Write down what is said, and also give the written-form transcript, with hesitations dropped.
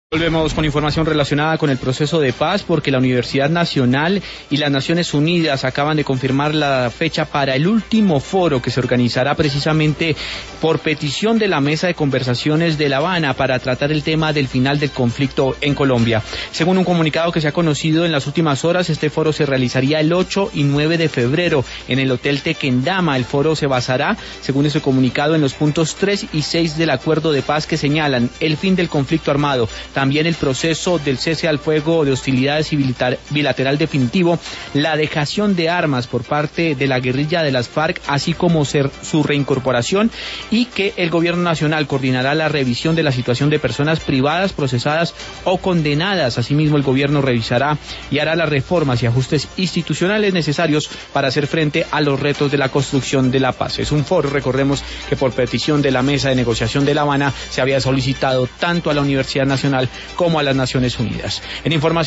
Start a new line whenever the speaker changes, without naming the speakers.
Volvemos con información relacionada con el proceso de paz, porque la Universidad Nacional y las Naciones Unidas acaban de confirmar la fecha para el último foro que se organizará precisamente por petición de la Mesa de Conversaciones de La Habana para tratar el tema del final del conflicto en Colombia. Según un comunicado que se ha conocido en las últimas horas, este foro se realizaría el 8 y 9 de febrero en el Hotel Tequendama. El foro se basará, según ese comunicado, en los puntos 3 y 6 del acuerdo de paz que señalan el fin del conflicto armado, también el proceso del cese al fuego de hostilidades y bilateral definitivo, la dejación de armas por parte de la guerrilla de las FARC, así como su reincorporación, y que el gobierno nacional coordinará la revisión de la situación de personas privadas, procesadas o condenadas. Asimismo, el gobierno revisará y hará las reformas y ajustes institucionales necesarios para hacer frente a los retos de la construcción de la paz. Es un foro, recordemos, que por petición de la Mesa de Negociación de La Habana se había solicitado tanto a la Universidad Nacional como a las Naciones Unidas. En información